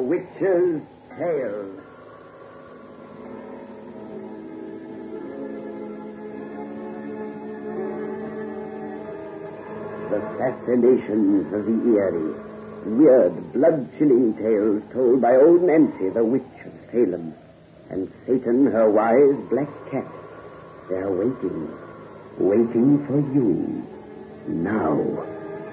Witch's Tale. The fascinations of the eerie, weird, blood-chilling tales told by old Nancy, the witch of Salem, and Satan, her wise black cat. They're waiting for you, now.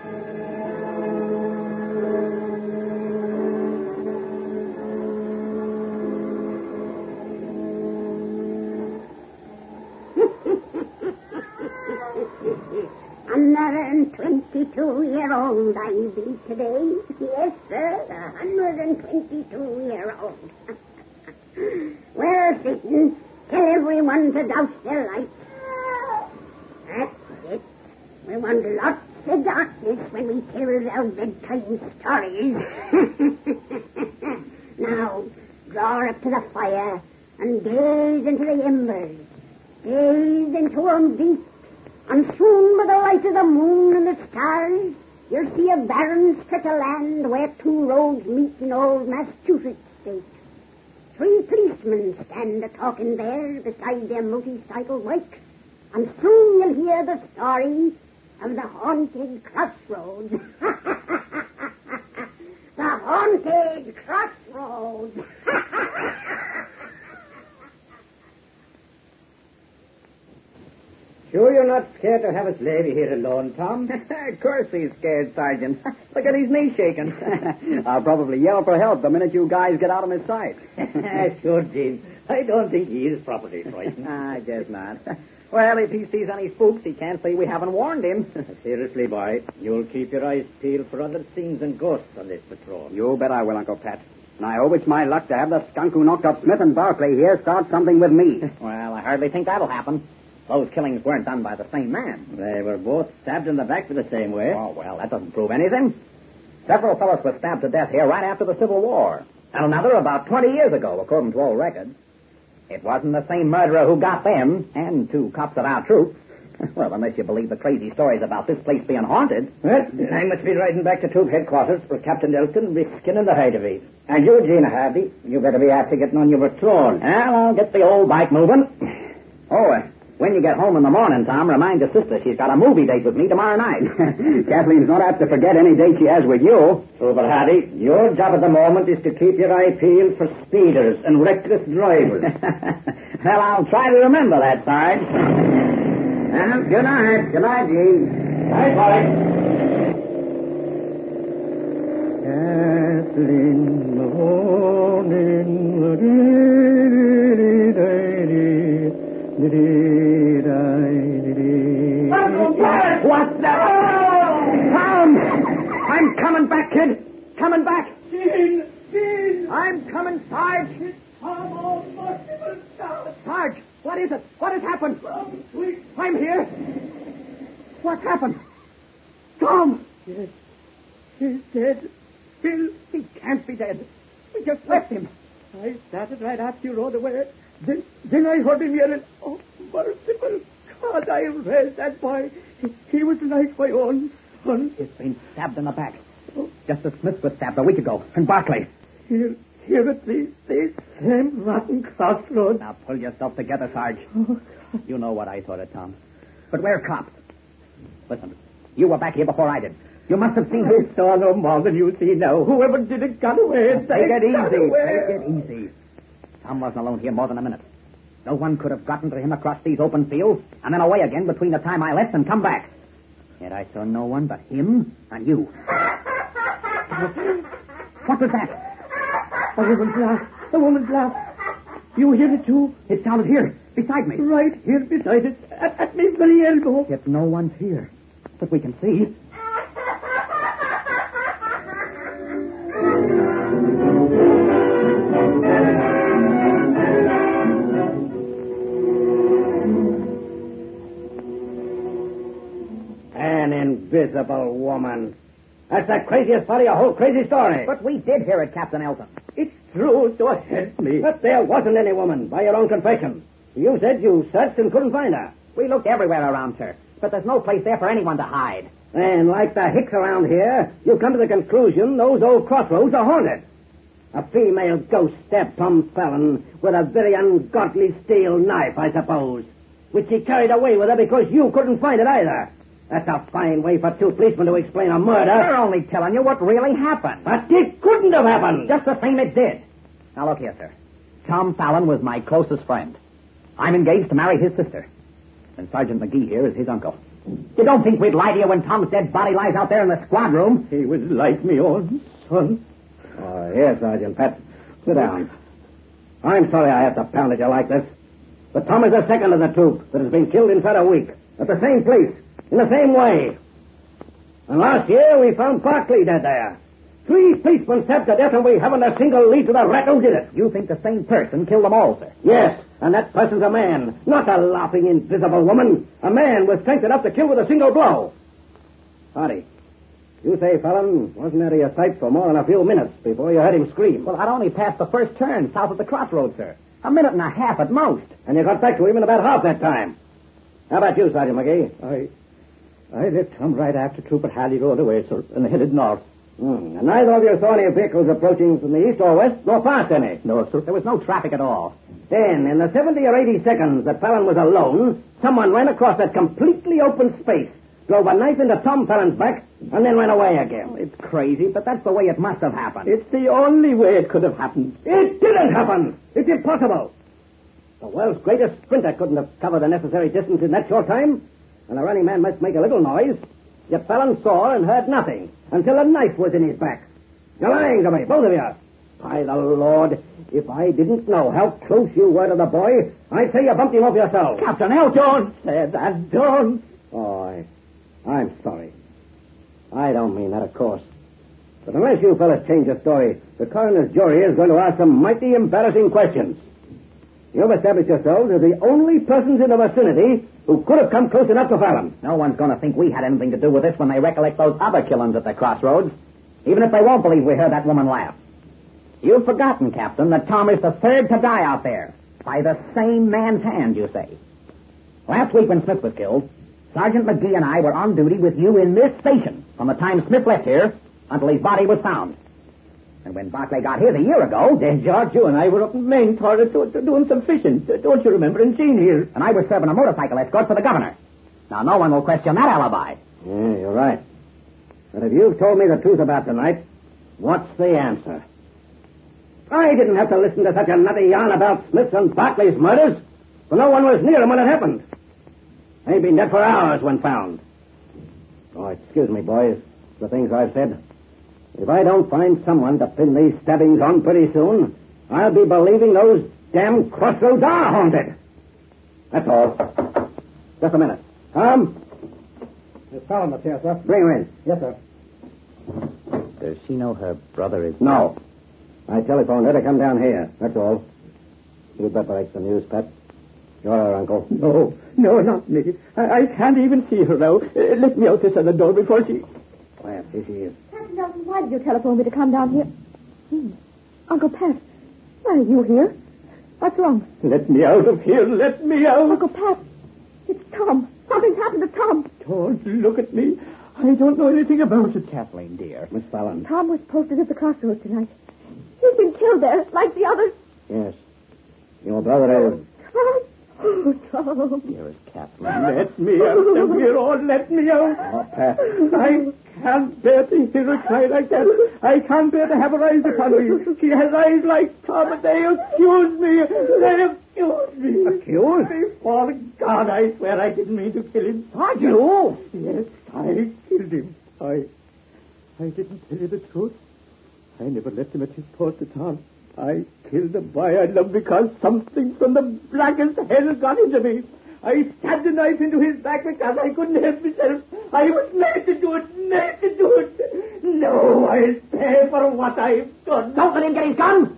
And 22-year-old I be today. Yes, sir, 122-year-old. Well, Satan, tell everyone to douse their lights. That's it. We want lots of darkness when we tell our bedtime stories. Now, draw up to the fire and gaze into the embers. Gaze into 'em deep. And soon, by the light of the moon and the stars, you'll see a barren stretch of land where two roads meet in old Massachusetts state. 3 policemen stand a-talking there beside their motorcycle bikes. And soon you'll hear the story of the haunted crossroads. The haunted crossroads. Sure you're not scared to have us lady here alone, Tom? Of course he's scared, Sergeant. Look at his knee shaking. I'll probably yell for help the minute you guys get out of his sight. Sure, Gene. I don't think he is properly frightened. I guess not. Well, if he sees any spooks, he can't say we haven't warned him. Seriously, boy, you'll keep your eyes peeled for other scenes and ghosts on this patrol. You bet I will, Uncle Pat. And I hope it's my luck to have the skunk who knocked up Smith and Barclay here start something with me. Well, I hardly think that'll happen. Those killings weren't done by the same man. They were both stabbed in the back the same way. Oh, well, that doesn't prove anything. Several fellows were stabbed to death here right after the Civil War. And another about 20 years ago, according to all records. It wasn't the same murderer who got them, and 2 cops of our troop. Well, unless you believe the crazy stories about this place being haunted. Well, I must be riding back to troop headquarters with Captain Elton and be skinning the hide of it. And you, Gina Hardy, you better be after getting on your patrol. Well, I'll get the old bike moving. Oh, when you get home in the morning, Tom, remind your sister she's got a movie date with me tomorrow night. Kathleen's not apt to forget any date she has with you. Super Hardy, your job at the moment is to keep your eye peeled for speeders and reckless drivers. Well, I'll try to remember that, Sarge. Well, good night. Good night, Gene. Night, boy. Kathleen, morning. What's that? Tom! I'm coming back, kid. Coming back. Gene! I'm coming, Sarge. Tom, oh, merciful God. Sarge, what is it? What has happened? Tom, sweet. I'm here. What's happened? Tom! Yes, he's dead. He can't be dead. We just left him. I started right after you rode away. Then I heard him yelling, oh, merciful God, I raised that boy. He was like my own son. He's been stabbed in the back. Just as Smith was stabbed a week ago. And Barclay. Here at these same rotten crossroads. Now pull yourself together, Sarge. Oh, you know what I thought of, Tom. But we're cops. Listen, you were back here before I did. You must have seen him. I saw no more than you see now. Whoever did it got away. Take it easy. Take it easy. Tom wasn't alone here more than a minute. No one could have gotten to him across these open fields and then away again between the time I left and come back. Yet I saw no one but him and you. What was that? A woman's laugh. A woman's laugh. You hear it, too? It sounded here, beside me. Right here beside it. At me very elbow. Yet no one's here. But we can see. An invisible woman. That's the craziest part of your whole crazy story. But we did hear it, Captain Elton. It's true, so help me. But there wasn't any woman, by your own confession. You said you searched and couldn't find her. We looked everywhere around, sir. But there's no place there for anyone to hide. And like the hicks around here, you've come to the conclusion those old crossroads are haunted. A female ghost stabbed Tom Fallon with a very ungodly steel knife, I suppose, which she carried away with her because you couldn't find it either. That's a fine way for two policemen to explain a murder. We're only telling you what really happened. But it couldn't have happened. Just the same it did. Now, look here, sir. Tom Fallon was my closest friend. I'm engaged to marry his sister. And Sergeant McGee here is his uncle. You don't think we'd lie to you when Tom's dead body lies out there in the squad room? He was like me own son. Oh, here, Sergeant Pat. Sit down. I'm sorry I have to pound at you like this. But Tom is the second of the troop that has been killed inside a week. At the same place. In the same way. And last year we found Barkley dead there. 3 policemen stabbed to death and we haven't a single lead to the rat who did it. You think the same person killed them all, sir? Yes, and that person's a man. Not a laughing, invisible woman. A man with strength enough to kill with a single blow. Hardy, you say Fallon wasn't out of your sight for more than a few minutes before you heard him scream. Well, I'd only passed the first turn south of the crossroads, sir. A minute and a half at most. And you got back to him in about half that time. How about you, Sergeant McGee? I left Tom right after Trooper Halley rode away, sir, and headed north. And neither of you saw any vehicles approaching from the east or west, nor past any? No, sir. There was no traffic at all. Then, in the 70 or 80 seconds that Fallon was alone, someone ran across that completely open space, drove a knife into Tom Fallon's back, and then ran away again. It's crazy, but that's the way it must have happened. It's the only way it could have happened. It didn't happen! It's impossible! The world's greatest sprinter couldn't have covered the necessary distance in that short time, and a running man must make a little noise. Yet Fallon saw and heard nothing until a knife was in his back. You're lying to me, both of you. By the Lord, if I didn't know how close you were to the boy, I'd say you bumped him off yourself. Captain L. Don't say that. Don't. Oh, I'm sorry. I don't mean that, of course. But unless you fellas change your story, the coroner's jury is going to ask some mighty embarrassing questions. You've established yourselves as the only persons in the vicinity who could have come close enough to Fallon. No one's going to think we had anything to do with this when they recollect those other killings at the crossroads, even if they won't believe we heard that woman laugh. You've forgotten, Captain, that Tom is the third to die out there, by the same man's hand, you say. Last week when Smith was killed, Sergeant McGee and I were on duty with you in this station from the time Smith left here until his body was found. And when Barclay got here a year ago... Then, George, you and I were up in Main Toilet doing some fishing. Don't you remember? And Jean here. And I was serving a motorcycle escort for the governor. Now, no one will question that alibi. Yeah, you're right. But if you've told me the truth about tonight, what's the answer? I didn't have to listen to such a nutty yarn about Smith's and Barclay's murders, for no one was near him when it happened. They'd been dead for hours when found. Oh, excuse me, boys, the things I've said. If I don't find someone to pin these stabbings on pretty soon, I'll be believing those damn crossroads are haunted. That's all. Just a minute. Tom? Miss Fallon up here, sir. Bring her in. Yes, sir. Does she know her brother is... No. I telephoned her to come down here. That's all. You'd better break the news, Pat. You're her uncle. No, not me. I can't even see her now. Let me out this other door before she... Well, here she is. Captain Nelson, why did you telephone me to come down here? Uncle Pat, why are you here? What's wrong? Let me out of here. Let me out. Uncle Pat, it's Tom. Something's happened to Tom. Don't look at me. I don't know anything about it, Kathleen, dear. Miss Fallon. Tom was posted at the crossroads tonight. He's been killed there, like the others. Yes. Your brother is... Tom. Oh, Tom. Dearest Kathleen. Let me out of here, or let me out. Oh, Pat. I can't bear to hear her cry like that. I can't bear to have her eyes upon me. She has eyes like Tom, and they accuse me. They accuse me. Accused? Before God, I swear I didn't mean to kill him. You? Yes, I killed him. I didn't tell you the truth. I never left him at his post at all. I killed the boy I loved because something from the blackest hell got into me. I stabbed a knife into his back because I couldn't help myself. I was made to do it. No, I'll pay for what I've done. Don't let him get his gun!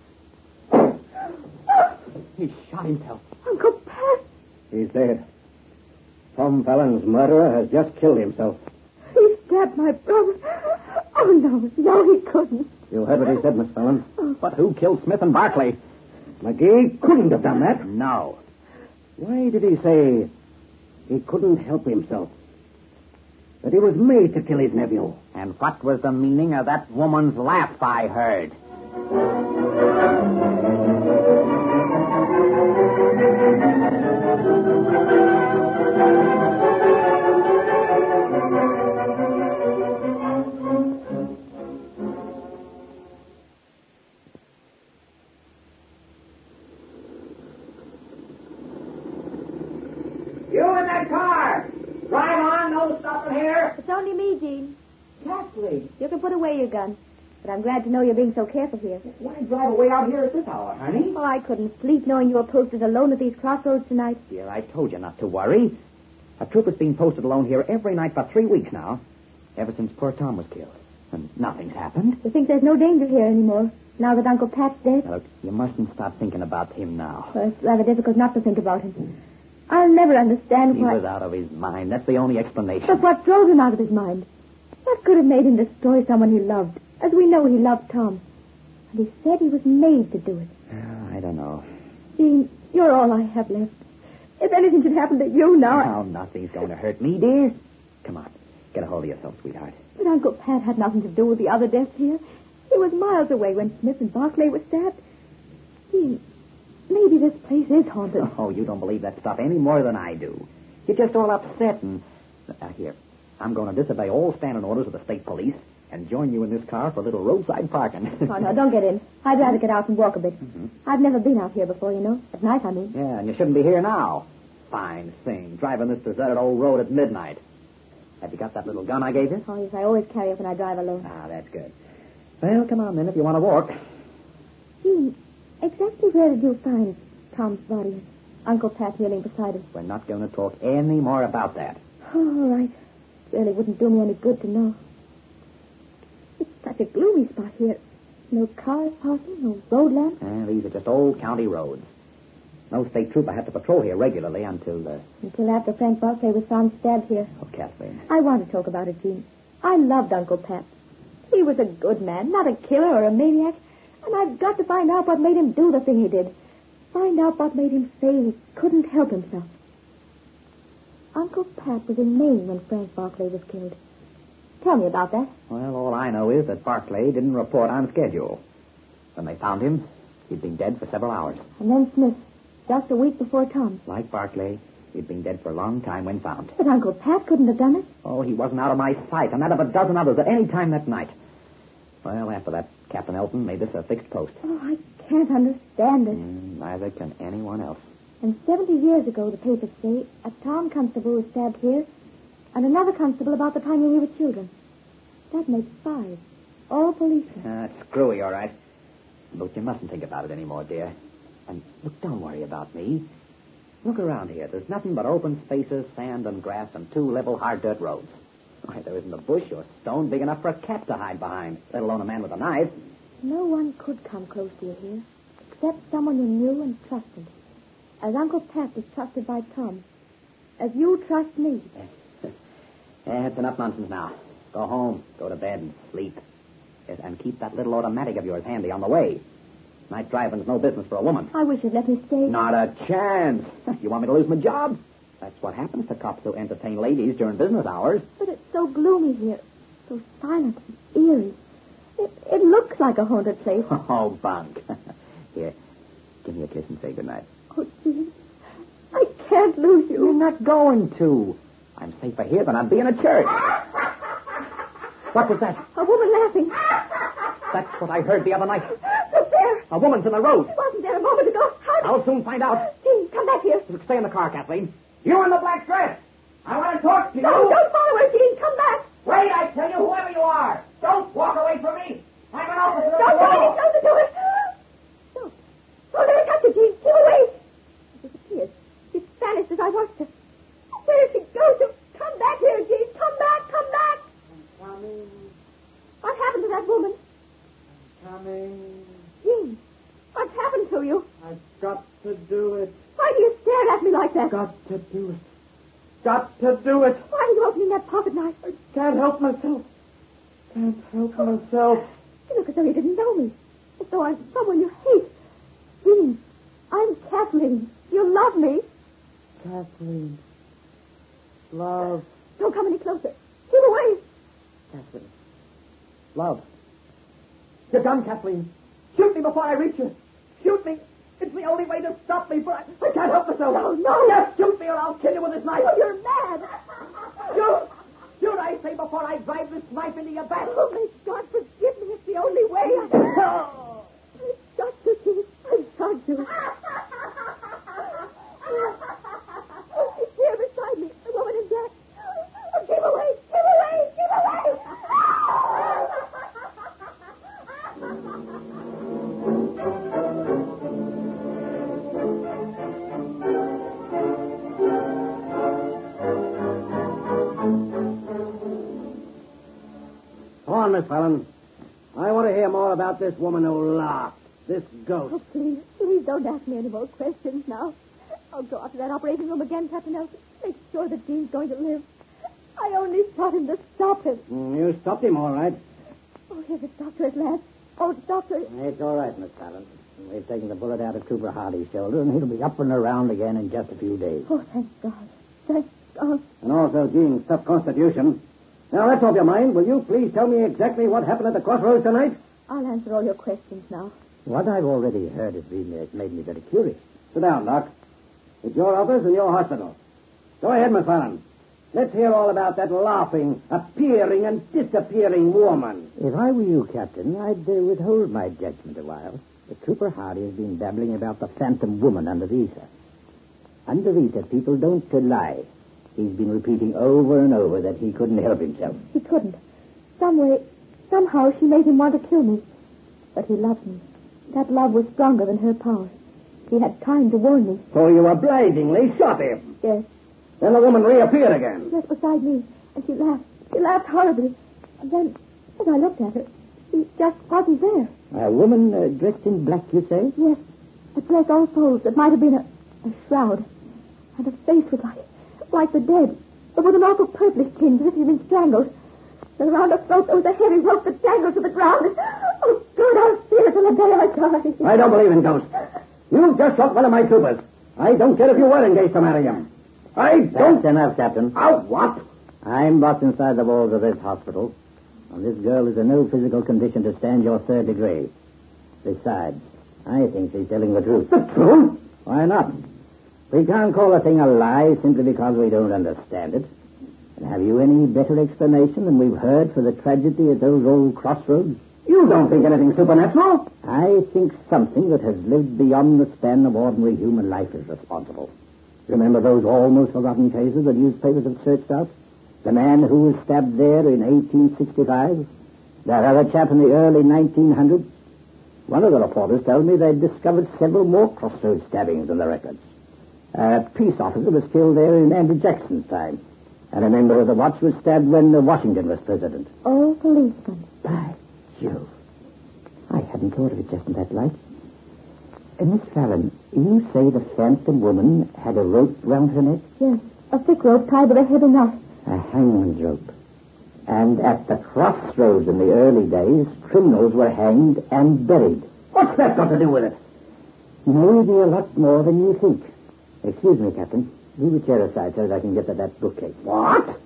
He shot himself. Uncle Pat. He's dead. Tom Fallon's murderer has just killed himself. He stabbed my brother. Oh, no, he couldn't. You heard what he said, Miss Fallon. But who killed Smith and Barclay? McGee couldn't have done that. No. Why did he say he couldn't help himself? That he was made to kill his nephew? And what was the meaning of that woman's laugh I heard? You in that car! Drive on, no stopping here! It's only me, Jean. Kathleen, You can put away your gun. But I'm glad to know you're being so careful here. why drive away out here at this hour, honey? Oh, I couldn't sleep knowing you were posted alone at these crossroads tonight. Dear, I told you not to worry. A trooper's been posted alone here every night for 3 weeks now, ever since poor Tom was killed. And nothing's happened. You think there's no danger here anymore, now that Uncle Pat's dead? Now, look, you mustn't stop thinking about him now. Well, it's rather difficult not to think about him. I'll never understand He why... was out of his mind. That's the only explanation. But what drove him out of his mind? What could have made him destroy someone he loved, as we know he loved Tom? And he said he was made to do it. I don't know. Jean, you're all I have left. If anything should happen to you now... Now, nothing's going to hurt me, dear. Come on. Get a hold of yourself, sweetheart. But Uncle Pat had nothing to do with the other deaths here. He was miles away when Smith and Barclay were stabbed. Jean, maybe this place is haunted. Oh, you don't believe that stuff any more than I do. You're just all upset and... here, I'm going to disobey all standing orders of the state police and join you in this car for a little roadside parking. Oh, no, don't get in. I'd rather get out and walk a bit. Mm-hmm. I've never been out here before, you know. At night, I mean. Yeah, and you shouldn't be here now. Fine thing, driving this deserted old road at midnight. Have you got that little gun I gave you? Oh, yes, I always carry it when I drive alone. Ah, that's good. Well, come on then if you want to walk. Jean, exactly where did you find Tom's body and Uncle Pat kneeling beside him? We're not going to talk any more about that. Oh, all right. It really wouldn't do me any good to know. It's such a gloomy spot here. No cars passing, no road lamps. These are just old county roads. No state trooper had to patrol here regularly until... Until after Frank Barclay was found stabbed here. Oh, Kathleen. I want to talk about it, Jean. I loved Uncle Pat. He was a good man, not a killer or a maniac. And I've got to find out what made him do the thing he did. Find out what made him say he couldn't help himself. Uncle Pat was in Maine when Frank Barclay was killed. Tell me about that. Well, all I know is that Barclay didn't report on schedule. When they found him, he'd been dead for several hours. And then Smith, just a week before Tom. Like Barclay, he'd been dead for a long time when found. But Uncle Pat couldn't have done it. Oh, he wasn't out of my sight, and that of a dozen others at any time that night. Well, after that, Captain Elton made this a fixed post. Oh, I can't understand it. Neither can anyone else. And 70 years ago, the papers say, a town constable was stabbed here, and another constable about the time when we were children. That makes 5. All policemen. That's screwy, all right. Look, you mustn't think about it anymore, dear. And look, don't worry about me. Look around here. There's nothing but open spaces, sand and grass, and 2 level, hard dirt roads. Why, there isn't a bush or stone big enough for a cat to hide behind, let alone a man with a knife. No one could come close to you here, except someone you knew and trusted. As Uncle Pat was trusted by Tom. As you trust me. That's enough nonsense now. Go home, go to bed, and sleep. Yes, and keep that little automatic of yours handy on the way. Night driving's no business for a woman. I wish you'd let me stay. Not a chance. You want me to lose my job? That's what happens to cops who entertain ladies during business hours. But it's so gloomy here. So silent and eerie. It looks like a haunted place. Oh, bunk. Here, give me a kiss and say goodnight. Oh, Jean, I can't lose you. You're not going to. I'm safer here than I'd be in a church. What was that? A woman laughing. That's what I heard the other night. Look there. A woman's in the road. Wasn't there a moment ago? I'll soon find out. Jean, come back here. Stay in the car, Kathleen. You in the black dress. I want to talk to you. No, don't follow her, Jean. Come back. Wait, I tell you, whoever you are. Don't walk away from me. I'm an officer. Don't do it. Don't do it. No. Oh, there it got you, Jean. Keep away. She disappeared. She vanished as I watched her. Where did she go to? Come back here, Jean. Come back. Come back. I'm coming. What happened to that woman? I'm coming. Jean, what's happened to you? I've got to do it. Why do you stare at me like that? Got to do it. Got to do it. Why are you opening that pocket knife? I can't help myself. Can't help myself. You look as though you didn't know me. As though I'm someone you hate. Jean, I'm Kathleen. You love me. Kathleen. Love. Don't come any closer. Keep away. Kathleen. Love. Your gun, Kathleen. Shoot me before I reach you. Shoot me. It's the only way to stop me, but I can't help myself. No. Yes, shoot me or I'll kill you with this knife. Oh, you're mad. Shoot! Shoot, I say, before I drive this knife into your back. Oh, may God forgive me. It's the only way. I've got to, Keith. I've got to. Oh, she's here beside me. The woman in black. Oh, keep away. Keep away. Keep away. Go on, Miss Fallon. I want to hear more about this woman who laughed. This ghost. Oh, please don't ask me any more questions now. I'll go out to that operating room again, Captain Elton. Make sure that Dean's going to live. I only shot him to stop him. You stopped him, all right. Oh, here's the doctor at last. Oh, doctor. It's all right, Miss Fallon. We've taken the bullet out of Cooper Hardy's shoulder, and he'll be up and around again in just a few days. Oh, thank God. Thank God. And also Jean's tough constitution. Now, that's off your mind. Will you please tell me exactly what happened at the crossroads tonight? I'll answer all your questions now. What I've already heard has made me very curious. Sit down, Doc. It's your office and your hospital. Go ahead, Miss Fallon. Let's hear all about that laughing, appearing, and disappearing woman. If I were you, Captain, I'd withhold my judgment a while. But Cooper Hardy has been babbling about the phantom woman under the ether. Under the ether, people don't lie. He's been repeating over and over that he couldn't help himself. He couldn't. Somehow she made him want to kill me. But he loved me. That love was stronger than her power. He had time to warn me. So you obligingly shot him. Yes. Then the woman reappeared again. Just beside me. And she laughed. She laughed horribly. And then, as I looked at her, she just wasn't there. A woman dressed in black, you say? Yes. A dress all folds that might have been a shroud. And her face was like the dead, but with an awful purplish tinge as if she'd been strangled. And around her throat there was a heavy rope that dangled to the ground. Oh, God, I'll see her till the day I die. I don't believe in ghosts. You just shot one of my troopers. I don't care if you were engaged to marry him. I don't... That's enough, Captain. Oh, what? I'm boss inside the walls of this hospital. And this girl is in no physical condition to stand your third degree. Besides, I think she's telling the truth. The truth? Why not? We can't call a thing a lie simply because we don't understand it. And have you any better explanation than we've heard for the tragedy at those old crossroads? You don't think anything supernatural? I think something that has lived beyond the span of ordinary human life is responsible. Remember those almost forgotten cases the newspapers have searched out? The man who was stabbed there in 1865? That other chap in the early 1900s? One of the reporters told me they'd discovered several more crossroads stabbings in the records. A peace officer was killed there in Andrew Jackson's time. And a member of the watch was stabbed when Washington was president. All policemen. By Jove. I hadn't thought of it just in that light. Miss Fallon, you say the phantom woman had a rope round her neck? Yes, a thick rope tied with a heavy knot. A hangman's rope. And at the crossroads in the early days, criminals were hanged and buried. What's that got to do with it? Maybe a lot more than you think. Excuse me, Captain. Leave a chair aside so that I can get to that bookcase. What?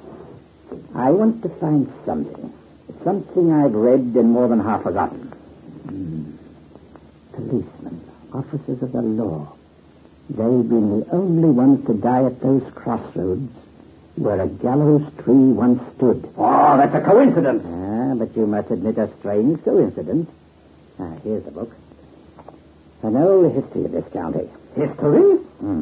I want to find something. Something I've read and more than half forgotten. Policemen, officers of the law. They've been the only ones to die at those crossroads where a gallows tree once stood. Oh, that's a coincidence. But you must admit a strange coincidence. Here's the book. An old history of this county. History?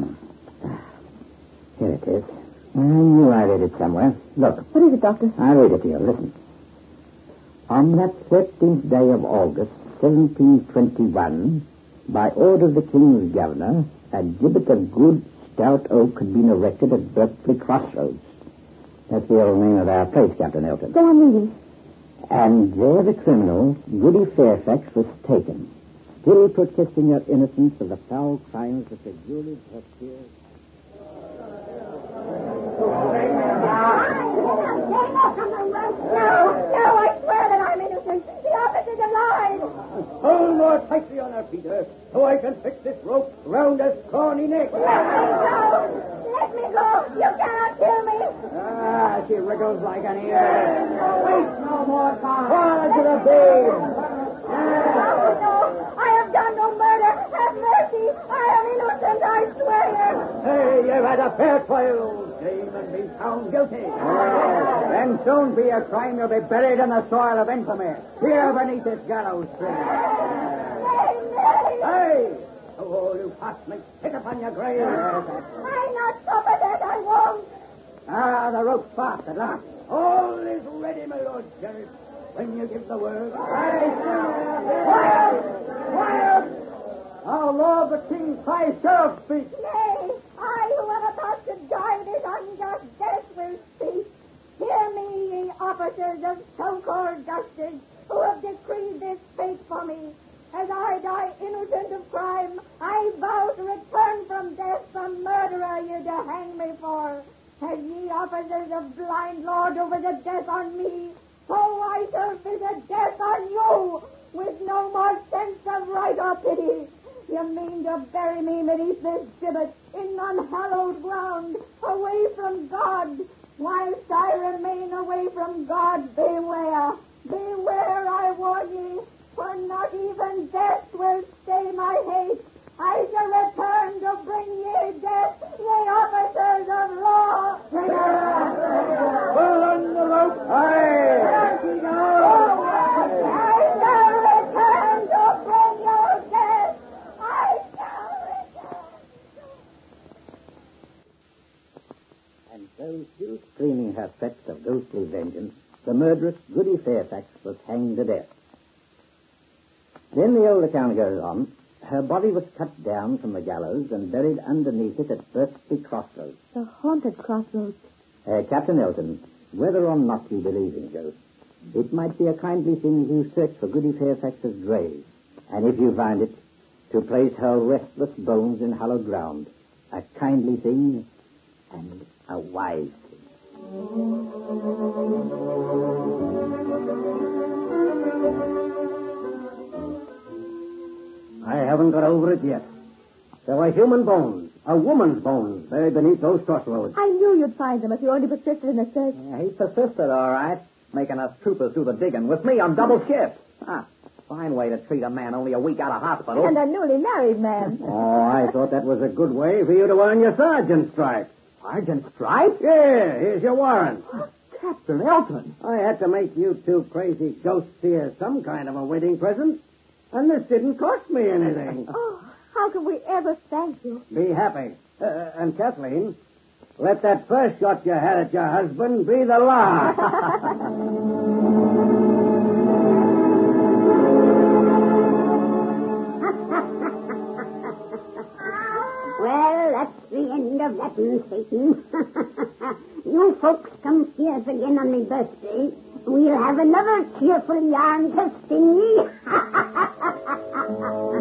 Here it is. I knew I read it somewhere. Look. What is it, Doctor? I'll read it to you. Listen. On that 13th day of August, 1721, by order of the King's Governor, a gibbet of good, stout oak had been erected at Berkeley Crossroads. That's the old name of our place, Captain Elton. Go on reading. And there the criminal, Goody Fairfax, was taken, still protesting her innocence of the foul crimes that the jury had feared. No, I swear that I'm innocent. The officers have lied. Hold more tightly on her, Peter, so I can fix this rope round her scrawny neck. Let me go. You cannot kill me. She wriggles like an ear. Wait no more time. Fall to the bed. no. I have done no murder. Have mercy. I am innocent, I swear. Hey, you've had a fair trial, Dame, and been found guilty. Then soon be your crime. You'll be buried in the soil of infamy. Here beneath this gallows tree. Hey! Oh, you fast make spit upon your grave. I not suffer that, I won't. Ah, the rope's fast at last. All is ready, my lord sheriff. When you give the word. Quiet! Quiet! Our lord the king cries sheriff speak. Nay, I who am about to die this unjust death will speak. Hear me, ye officers of so-called justice, who have decreed this fate for me. As I die innocent of crime, I vow to return from death the murderer you to hang me for. As ye officers of blind lord over the death on me, so I shall visit death on you, with no more sense of right or pity. You mean to bury me beneath this gibbet, in unhallowed ground, away from God. Whilst I remain away from God, beware. Beware, I warn ye, for not even death will stay my hate. I shall return to bring ye death, ye officers of law. Pull on the rope. Aye. I shall return to bring you death. I shall return. And so, still screaming her threats of ghostly vengeance, the murderess Goody Fairfax was hanged to death. Then the old account goes on. Her body was cut down from the gallows and buried underneath it at Birchby Crossroads. The haunted crossroads. Captain Elton, whether or not you believe in ghosts, it might be a kindly thing if you search for Goody Fairfax's grave, and if you find it, to place her restless bones in hallowed ground. A kindly thing and a wise thing. I haven't got over it yet. There were human bones, a woman's bones, buried beneath those crossroads. I knew you'd find them if you only persisted in the search. Yeah, he persisted, all right, making us troopers do the digging with me on double shift. Fine way to treat a man only a week out of hospital. And a newly married man. Oh, I thought that was a good way for you to earn your sergeant's stripe. Sergeant Stripe? Yeah, here's your warrant. Captain Elton. I had to make you two crazy ghosts here some kind of a wedding present, and this didn't cost me anything. Oh, how can we ever thank you? Be happy. And Kathleen, let that first shot you had at your husband be the last. Well, that's the end of that, Satan. You folks come here again on my birthday. We'll have another cheerful yarn to sing ye.